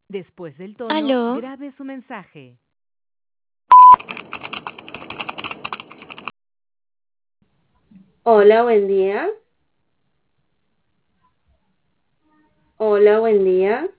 Después del tono, Aló, grabe su mensaje. Hola, buen día. Hola, buen día.